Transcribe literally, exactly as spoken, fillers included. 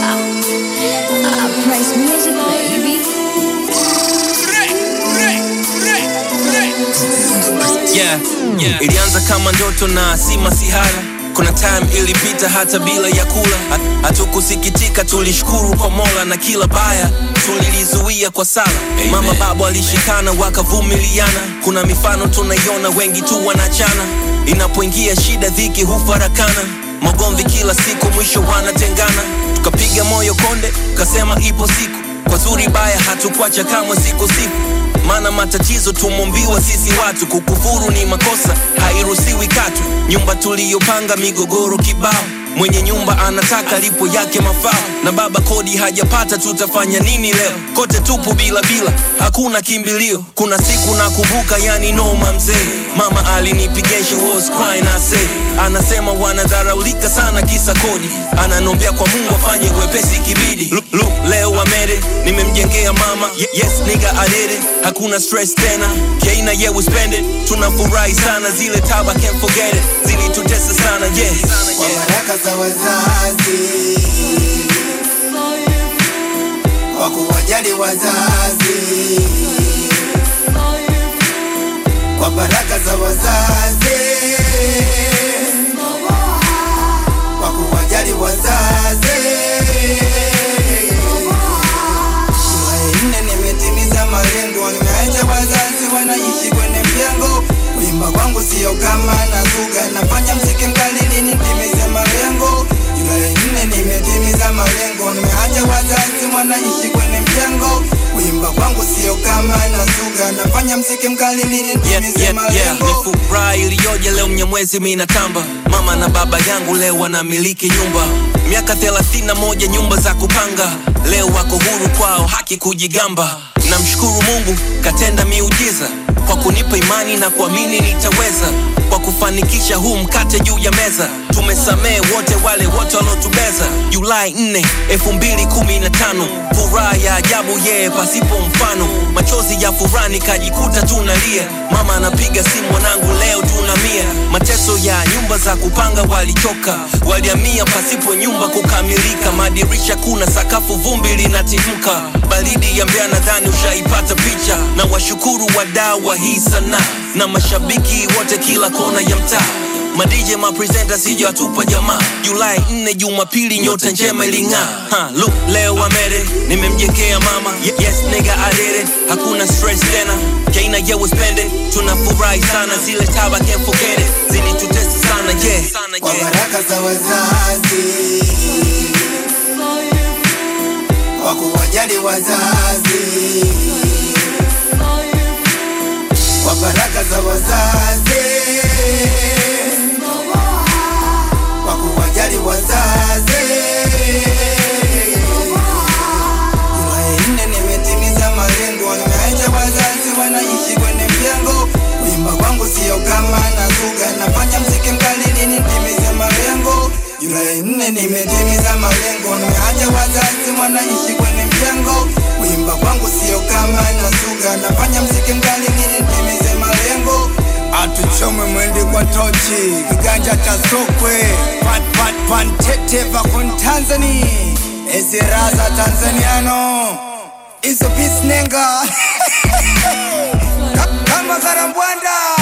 I praise music, baby. Yeah, yeah. Ilianza kama ndoto na si masihara. Kuna time ilipita hata bila ya kula. Hatukusikitika, tulishukuru kwa Mola, na kila baya tulilizuia kwa sala. Amen. Mama baba alishikana wakavumiliana. Kuna mifano tunaiona, wengi tu wanachana. Inapoingia shida dhiki hufarakana. Magomvi kila siku, mwisho wanatengana. Tukapiga moyo konde, kasema ipo siku. Kwa zuri baya hatukuacha kama siku siku. Mana matatizo tumombiwa sisi watu. Kukufuru ni makosa, hairuhusiwi katu. Nyumba tuliyopanga migogoro kibao. Mwenye nyumba anataka lipo yake mafao. Na baba kodi hajapata, tutafanya nini leo? Kote tupo bila bila, hakuna kimbilio. Kuna siku nakumbuka, yani noma mzee. Mama alinipigia, she was crying, I say. Anasema wanadharaulika sana kisa kodi. Ananombea kwa Mungu afanye wepesi kibidi. Look, look, leo wamede, nimemjengea mama. Yes nigga I did it, hakuna stress tena. Keina yeah we spend it, tunafurahi sana. Zile taba can't forget it, zili tutesa sana yeah. Kwa baraka za wazazi, kwa kuwajali wazazi, kwa baraka za wazazi, kwa kuwajali wazazi. Nne nimetimiza malengo, nimeacha wazazi wanaishi kwenye mjengo. Kuimba kwangu sio kama nazuga, nafanya mziki mkali ili nitimize malengo. Julai nne nimetimiza malengo, nimeacha wazazi wanaishi kwenye mjengo. Kuimba kwangu sio kama nazuga, nafanya mziki mkali ili nitimize yeah, malengo. Yeah, yeah. Ni furaha iliyoje leo Mnyamwezi mimi natamba. Mama na baba yangu leo wanamiliki nyumba. Miaka thelathini na moja nyumba za kupanga. Leo wako huru kwao, haki kujigamba. Namshukuru Mungu katenda miujiza, kwa kunipa imani na kuamini nitaweza. Kwa kufanikisha huu mkate juu ya meza. Tumesamee wote wale wote walotubeza. Julai nne elfu mbili kumi na tano, furaha ya ajabu ye yeah, pasipo mfano. Machozi ya furaha nikajikuta tunalia. Mama anapiga simu, mwanangu leo tunamia. Mateso ya nyumba za kupanga walichoka, waliamia pasipo nyumba kukamilika. Madirisha kuna sakafu, vumbi linatimka. Baridi ya Mbeya nadhani ushaipata picha. Na washukuru wadau wa hii sana, na mashabiki wote kila kona ya mtaa. Ma D J ma presenter sija atupa jamaa. Julai nne Jumapili nyota njema iling'aa. Ha, look leo wamede, nimemjengea mama. Yes nigga I did it, hakuna stress tena. Keina yeah we spend it, tunafurahi sana. Zile taba can't forget it, zili tutesa sana yeah. Kwa baraka za wazazi, kwa kuwajali wazazi, kwa baraka za wazazi, kwa kuwajali wazazi. Julai nne nimetimiza malengo, nimeacha wazazi wanaishi kwenye mjengo. Kuimba kwangu sio kama nazuga, nafanya mziki mkali ili nitimize malengo. Julai nne nimetimiza malengo, nimeacha wazazi wanaishi kwenye mjengo. Kuimba kwangu sio kama nazuga, nafanya mziki mkali ili nitimize malengo. Atuchome mwende kwa tochi, kiganja cha sokwe. Pat pat pan tete vakon Tanzania, ezi raza Tanzaniano, izo peace nenga. Kama Karambwanda.